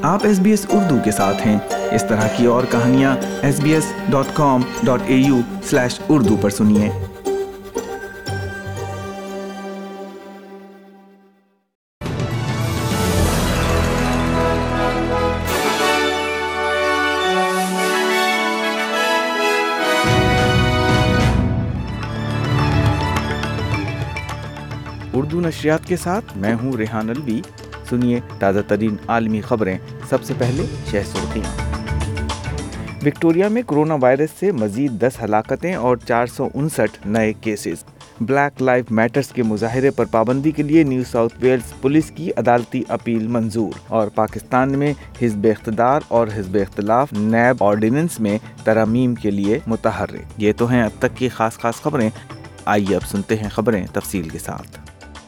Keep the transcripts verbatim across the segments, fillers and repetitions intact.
آپ S B S Urdu کے ساتھ ہیں۔ اس طرح کی اور کہانیاں S B S dot com dot A U slash Urdu پر سنیے۔ اردو نشریات کے ساتھ میں ہوں ریحان الوی۔ سنیے تازہ ترین عالمی خبریں۔ سب سے پہلے شہ سرخیاں۔ وکٹوریا میں کرونا وائرس سے مزید دس ہلاکتیں اور چار سو انسٹھ نئے کیسز۔ بلیک لائف میٹرز کے مظاہرے پر پابندی کے لیے نیو ساؤتھ ویلز پولیس کی عدالتی اپیل منظور۔ اور پاکستان میں حزب اقتدار اور حزب اختلاف نیب آرڈیننس میں ترامیم کے لیے متحرک۔ یہ تو ہیں اب تک کی خاص خاص خبریں۔ آئیے اب سنتے ہیں خبریں تفصیل کے ساتھ۔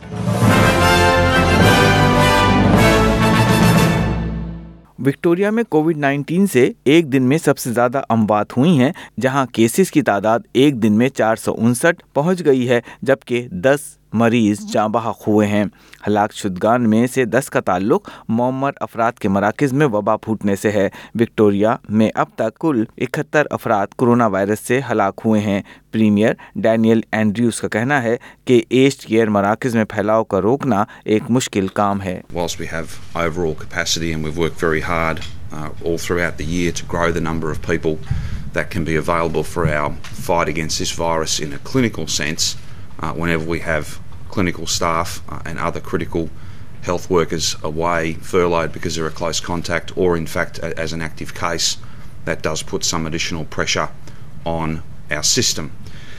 وکٹوریا میں کووڈ نائنٹین سے ایک دن میں سب سے زیادہ اموات ہوئی ہیں، جہاں کیسز کی تعداد ایک دن میں چار سو انسٹھ پہنچ گئی ہے، جبکہ دس مریض جاں بحق ہوئے ہیں۔ ہلاک شدگان میں سے دس کا تعلق معمر افراد کے مراکز میں وبا پھوٹنے سے ہے۔ وکٹوریا میں اب تک کل اکہتر افراد کرونا وائرس سے ہلاک ہوئے ہیں۔ پریمیئر ڈینیل اینڈریوز کا کہنا ہے کہ ایجڈ کیئر مراکز میں پھیلاؤ کا روکنا ایک مشکل کام ہے۔ Whilst we have overall capacity and we've worked very hard uh, all throughout the year to grow the number of people that can be available for our fight against this virus in a clinical sense, Uh, whenever we have clinical staff uh, and other critical health workers away, furloughed because they're a close contact, or in fact a, as an active case, that does put some additional pressure on our system.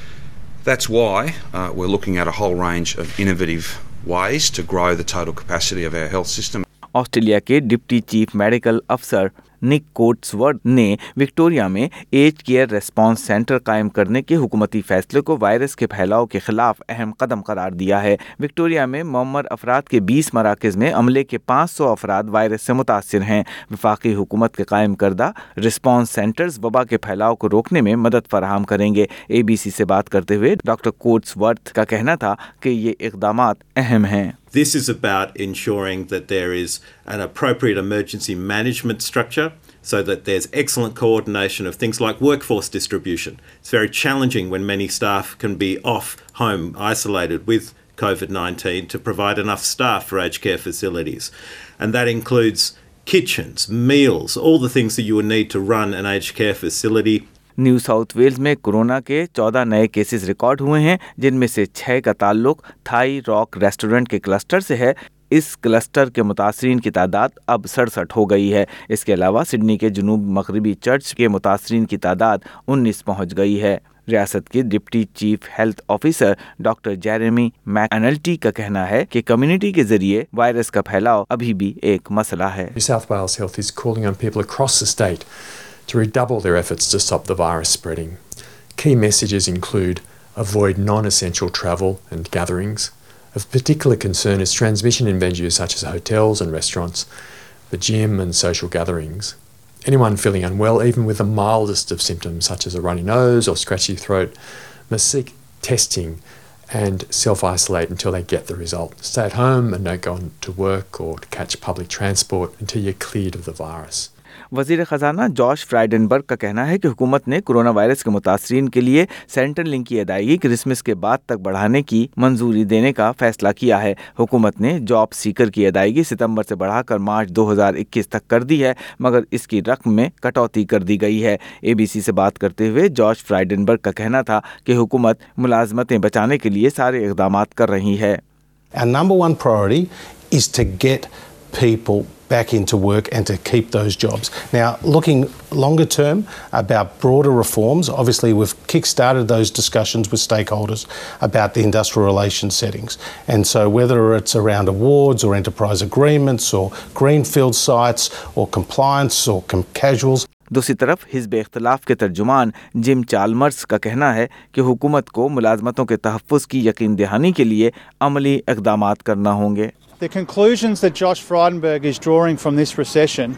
That's why uh, we're looking at a whole range of innovative ways to grow the total capacity of our health system. Australia کے deputy chief medical افسر Nick کوٹسورتھ نے Victoria میں age care response centre قائم کرنے کے حکومتی فیصلے کو وائرس کے پھیلاؤ کے خلاف اہم قدم قرار دیا ہے۔ وکٹوریا میں معمر افراد کے بیس مراکز میں عملے کے پانچ سو افراد وائرس سے متاثر ہیں۔ وفاقی حکومت کے قائم کردہ ریسپانس سینٹرز وبا کے پھیلاؤ کو روکنے میں مدد فراہم کریں گے۔ اے بی سی سے بات کرتے ہوئے ڈاکٹر کوٹسورتھ کا کہنا تھا کہ یہ اقدامات اہم ہیں۔ This is about ensuring that there is an appropriate emergency management structure so that there's excellent coordination of things like workforce distribution. It's very challenging when many staff can be off home, isolated with COVID nineteen, to provide enough staff for aged care facilities. And that includes kitchens, meals, all the things that you would need to run an aged care facility. New South Wales میں corona کے چودہ نئے cases record ہوئے ہیں، جن میں سے چھ کا تعلق تھائی راک ریسٹورنٹ کے کلسٹر سے ہے۔ اس کلسٹر کے متاثرین کی تعداد اب سڑسٹھ ہو گئی ہے۔ اس کے علاوہ سڈنی کے جنوب مغربی چرچ کے متاثرین کی تعداد انیس پہنچ گئی ہے۔ ریاست کے deputy chief health officer doctor Jeremy McAnulty کا کہنا ہے کہ کمیونٹی کے ذریعے وائرس کا پھیلاؤ ابھی بھی ایک مسئلہ ہے۔ New South Wales Health is calling on people across the state to redouble their efforts to stop the virus spreading. Key messages include avoid non-essential travel and gatherings. Of particular concern is transmission in venues such as hotels and restaurants, the gym and social gatherings. Anyone feeling unwell, even with the mildest of symptoms such as a runny nose or scratchy throat, must seek testing and self-isolate until they get the result. Stay at home and don't go on to work or to catch public transport until you're cleared of the virus. وزیر خزانہ جاش فرائیڈنبرگ کا کہنا ہے کہ حکومت نے corona virus کے متاثرین کے لیے سینٹر لنک کی ادائیگی کرسمس کے بعد تک بڑھانے کی منظوری دینے کا فیصلہ کیا ہے۔ حکومت نے جاب سیکر کی ادائیگی ستمبر سے بڑھا کر مارچ دو ہزار اکیس تک کر دی ہے، مگر اس کی رقم میں کٹوتی کر دی گئی ہے۔ اے بی سی سے بات کرتے ہوئے جاش فرائیڈنبرگ کا کہنا تھا کہ حکومت ملازمتیں بچانے کے لیے سارے اقدامات کر رہی ہے۔ Our number one priority is to get people back into work and to keep those jobs. Now, looking longer term about broader reforms, obviously we've kick-started those discussions with stakeholders about the industrial relations settings. And so whether it's around awards or enterprise agreements or greenfield sites or compliance or com- casuals. دوسری طرف حزب اختلاف کے ترجمان جم چالمرز کا کہنا ہے کہ حکومت کو ملازمتوں کے تحفظ کی یقین دہانی کے لیے عملی اقدامات کرنا ہوں گے۔ The conclusions that Josh Frydenberg is drawing from this recession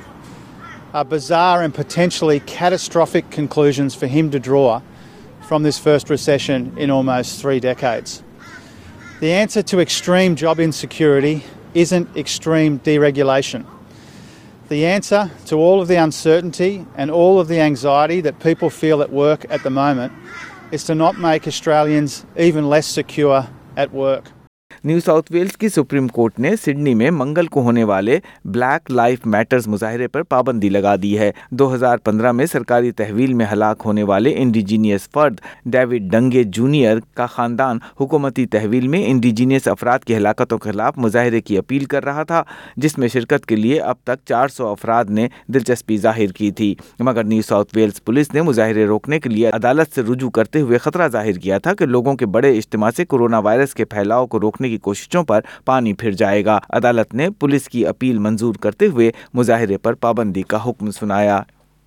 are bizarre and potentially catastrophic conclusions for him to draw from this first recession in almost three decades. The answer to extreme job insecurity isn't extreme deregulation. The answer to all of the uncertainty and all of the anxiety that people feel at work at the moment is to not make Australians even less secure at work. New South Wales की supreme court ने सिडनी में मंगल को होने वाले black life matters मुजाहरे पर पाबंदी लगा दी है। दो हज़ार पंद्रह में सरकारी तहवील में हलाक होने वाले इंडिजीनियस फर्द डेविड डंगे जूनियर का खानदान हुकूमती तहवील में इंडिजीनियस अफराद की हलाकतों के खिलाफ मुजाहरे की अपील कर रहा था, जिसमें शिरकत के लिए अब तक चार सौ अफराद ने दिलचस्पी जाहिर की थी। मगर न्यू साउथ वेल्स पुलिस ने मुजाहरे रोकने के लिए अदालत से रुजू करते हुए खतरा जाहिर किया था कि लोगों के बड़े इज्तिमा से कोरोना वायरस के फैलाव को रोकने की कोशिशों पर पानी फिर जाएगा। अदालत ने पुलिस की अपील मंजूर करते हुए मुजाहिरे पर पाबंदी का हुक्म सुनाया।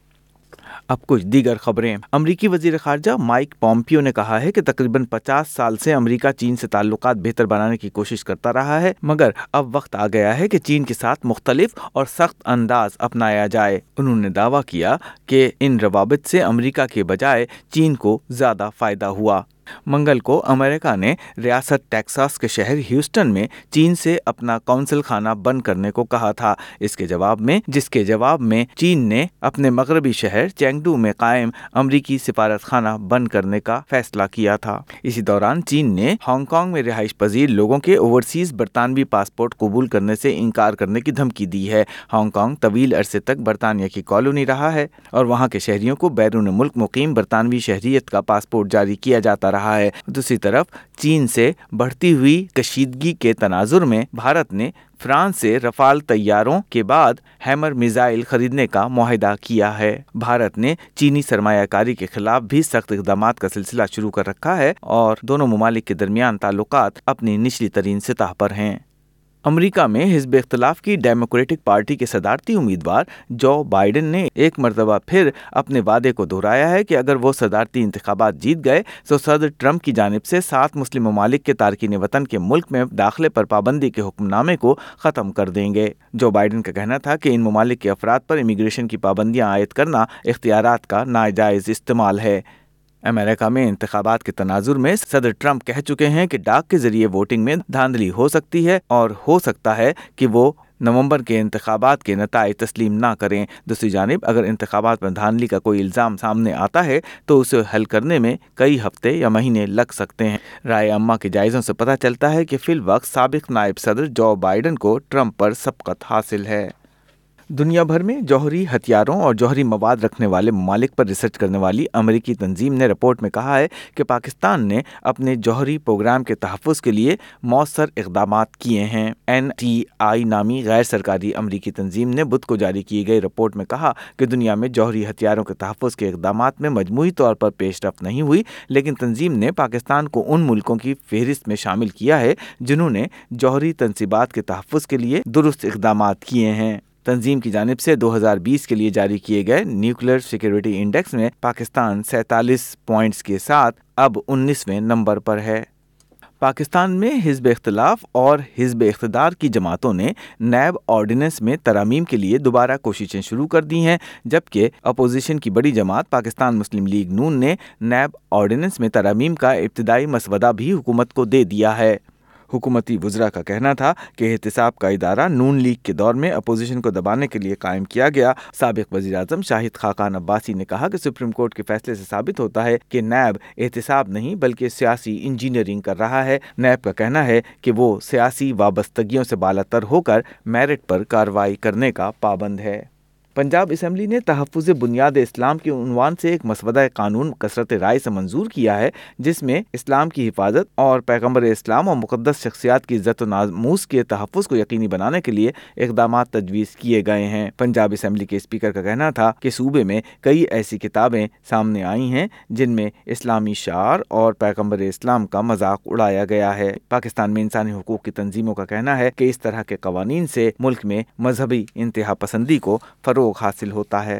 अब कुछ दीगर खबरें। अमरीकी वजीर खारजा माइक पॉम्पियो ने कहा है कि तकरीबन पचास साल से अमरीका चीन से ताल्लुकात बेहतर बनाने की कोशिश करता रहा है, मगर अब वक्त आ गया है कि चीन के साथ मुख्तलिफ और सख्त अंदाज अपनाया जाए। उन्होंने दावा किया कि इन रवाबित से अमरीका के बजाय चीन को ज्यादा फायदा हुआ। मंगल को अमेरिका ने रियासत टेक्सास के शहर ह्यूस्टन में चीन से अपना कौंसल खाना बंद करने को कहा था, इसके जवाब में जिसके जवाब में चीन ने अपने मगरबी शहर चेंगडू में कायम अमरीकी सिफारत खाना बंद करने का फैसला किया था। इसी दौरान चीन ने हांगकांग में रिहाइश पजीर लोगों के ओवरसीज बरतानवी पासपोर्ट कबूल करने से इनकार करने की धमकी दी है। हांगकांग तवील अरसे तक बरतानिया की कॉलोनी रहा है और वहाँ के शहरियों को बैरून मुल्क मुकीम बरतानवी शहरियत का पासपोर्ट जारी किया जाता रहा है। दूसरी तरफ चीन से बढ़ती हुई कशीदगी के तनाजुर में भारत ने फ्रांस से रफाल तैयारों के बाद हैमर मिसाइल खरीदने का मुआहदा किया है। भारत ने चीनी सरमायाकारी के खिलाफ भी सख्त इक़दामात का सिलसिला शुरू कर रखा है और दोनों ममालिक के दरमियान ताल्लुकात अपनी निचली तरीन सतह पर हैं। अमेरिका में हिज़्ब इख्तिलाफ की डेमोक्रेटिक पार्टी के सदारती उम्मीदवार जो बाइडेन ने एक मरतबा फिर अपने वादे को दोहराया है कि अगर वो सदारती इंतखाबात जीत गए तो सदर ट्रंप की जानिब से सात मुस्लिम ममालिक के तारकीन वतन के मुल्क में दाखिले पर पाबंदी के हुक्मनामे को ख़त्म कर देंगे। जो बाइडेन का कहना था कि इन ममालिक के अफराद पर इमिग्रेशन की पाबंदियाँ आयद करना इख्तियारात का नाजायज़ इस्तेमाल है। अमेरिका में इंतखाबात के तनाजुर में सदर ट्रंप कह चुके हैं कि डाक के जरिए वोटिंग में धांधली हो सकती है और हो सकता है कि वो नवंबर के इंतखाबात के नताइज तस्लीम ना करें। दूसरी जानिब अगर इंतखाबात में धांधली का कोई इल्ज़ाम सामने आता है तो उसे हल करने में कई हफ्ते या महीने लग सकते हैं। राय अम्मा के जायज़ों से पता चलता है कि फिल वक्त साबिक नायब सदर जो बाइडेन को ट्रंप पर सबकत हासिल है। दुनिया भर में जौहरी हथियारों और जौहरी मवाद रखने वाले ममालिक पर रिसर्च करने वाली अमेरिकी तंजीम ने रिपोर्ट में कहा है कि पाकिस्तान ने अपने जौहरी प्रोग्राम के तहफ़्फ़ुज़ के लिए मौसर इक़दामात किए हैं। एन टी आई नामी गैर सरकारी अमेरिकी तंजीम ने बुध को जारी की गई रिपोर्ट में कहा कि दुनिया में जौहरी हथियारों के तहफ़्फ़ुज़ के इक़दामात में मजमूई तौर पर पेशरफ़्त नहीं हुई, लेकिन तंजीम ने पाकिस्तान को उन मुल्कों की फहरिस्त में शामिल किया है जिन्होंने जौहरी तनसीबात के तहफ़्फ़ुज़ के लिए दुरुस्त इक़दामात किए हैं। तंजीम की जानिब से दो हज़ार बीस के लिए जारी किए गए न्यूक्लियर सिक्योरिटी इंडेक्स में पाकिस्तान सैंतालीस पॉइंट्स के साथ अब उन्नीसवें नंबर पर है। पाकिस्तान में हिज़्ब इख्तिलाफ और हिज़्ब इख्तिदार की जमातों ने नैब ऑर्डिनेंस में तरमीम के लिए दोबारा कोशिशें शुरू कर दी हैं, जबकि अपोजिशन की बड़ी जमात पाकिस्तान मुस्लिम लीग नून ने नैब ऑर्डिनेंस में तरमीम का इब्तिदाई मसवदा भी हुकूमत को दे दिया है। हुकूमती वज़रा का कहना था कि एहतिसाब का इदारा नून लीग के दौर में अपोजिशन को दबाने के लिए कायम किया गया। साबिक वज़ीर आज़म शाहिद खाकान अब्बासी ने कहा कि सुप्रीम कोर्ट के फैसले से साबित होता है कि नैब एहतिसाब नहीं बल्कि सियासी इंजीनियरिंग कर रहा है। नैब का कहना है कि वो सियासी वाबस्तगियों से बालातर होकर मेरिट पर कार्रवाई करने का पाबंद है। पंजाब असम्बली ने तहफ़्फ़ुज़ बुनियाद इस्लाम के उन्वान से एक मसवदा कानून कसरत राय से मंजूर किया है, जिसमें इस्लाम की हिफाजत और पैगम्बर इस्लाम और मुक़द्दस शख्सियात की इज़्ज़त व नामूस के तहफ़्फ़ुज़ को यकीनी बनाने के लिए इक़दामात तजवीज़ किए गए हैं। पंजाब असम्बली के स्पीकर का कहना था कि सूबे में कई ऐसी किताबें सामने आई हैं जिनमें इस्लामी शार और पैगम्बर इस्लाम का मजाक उड़ाया गया है। पाकिस्तान में इंसानी हुकूक़ की तंजीमों का कहना है कि इस तरह के कवानीन से मुल्क में मजहबी इंतहा पसंदी को फरोग़ हासिल होता है।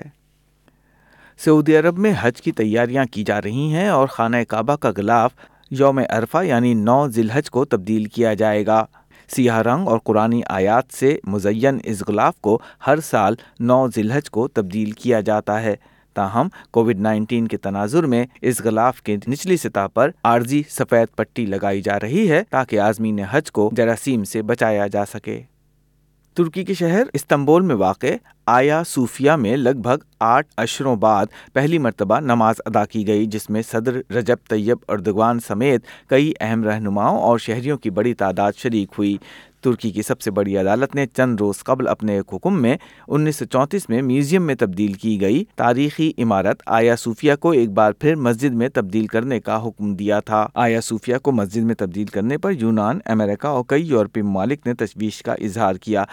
सऊदी अरब में हज की तैयारियां की जा रही हैं और खाना काबा का गिलाफ यौम अरफा यानी नौ जिलहज को तब्दील किया जाएगा। सियाह रंग और कुरानी आयात से मुज़य्यन इस गिलाफ को हर साल नौ जिलहज को तब्दील किया जाता है। ताहम कोविड नाइन्टीन के तनाजुर में इस गिलाफ के निचली सतह पर आर्जी सफ़ेद पट्टी लगाई जा रही है ताकि आज़मीन हज को जरासीम से बचाया जा सके। तुर्की के शहर इस्तांबुल में वाक़ आया सूफिया में लगभग आठ अशरों बाद पहली मर्तबा नमाज अदा की गई, जिसमें सदर रजब तैयब अर्दोगान समेत कई अहम रहनुमाओं और शहरियों की बड़ी तादाद शरीक हुई। तुर्की की सबसे बड़ी अदालत ने चंद रोज़ कबल अपने एक हुक्म में उन्नीस सौ चौंतीस में म्यूज़ियम में तब्दील की गई तारीखी इमारत आया सूफिया को एक बार फिर मस्जिद में तब्दील करने का हुक्म दिया था। आया सूफिया को मस्जिद में तब्दील करने पर यूनान, अमेरिका और कई यूरोपीय ममालिक ने तशवीश का इजहार किया।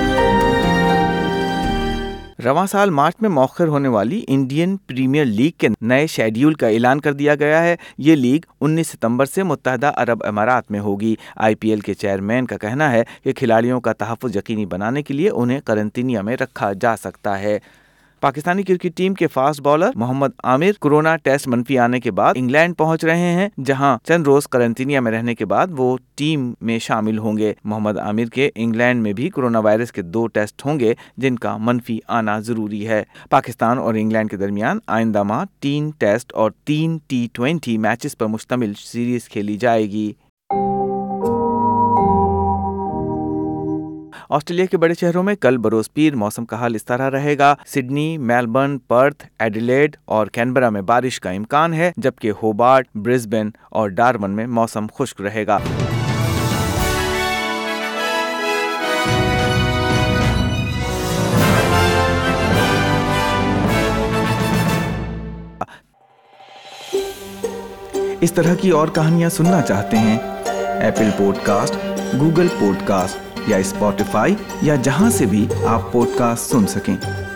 रवां साल मार्च में मौखर होने वाली इंडियन प्रीमियर लीग के नए शेड्यूल का ऐलान कर दिया गया है। ये लीग उन्नीस सितंबर से मुत्तहदा अरब अमारात में होगी। आईपीएल के चेयरमैन का कहना है कि खिलाड़ियों का तहफ़्फ़ुज़ यकीनी बनाने के लिए उन्हें करंतनिया में रखा जा सकता है। पाकिस्तानी क्रिकेट टीम के fast bowler Mohammad Amir corona test मनफी आने के बाद इंग्लैंड पहुंच रहे हैं, जहां चंद रोज करंतनिया में रहने के बाद वो टीम में शामिल होंगे। मोहम्मद आमिर के इंग्लैंड में भी कोरोना वायरस के दो टेस्ट होंगे, जिनका मनफी आना जरूरी है। पाकिस्तान और इंग्लैंड के दरमियान आइंदा माह तीन टेस्ट और तीन टी ट्वेंटी मैचेस पर मुश्तमिल सीरीज खेली जाएगी। ऑस्ट्रेलिया के बड़े शहरों में कल बरोज़ पीर मौसम का हाल इस तरह रहेगा। सिडनी, मेलबर्न, पर्थ, एडिलेड और कैनबरा में बारिश का इम्कान है, जबकि होबार्ट, ब्रिस्बेन और डार्विन में मौसम खुश्क रहेगा। इस तरह की और कहानियां सुनना चाहते हैं? एप्पल पॉडकास्ट, गूगल पॉडकास्ट या स्पॉटिफाई या जहां से भी आप पॉडकास्ट सुन सकें।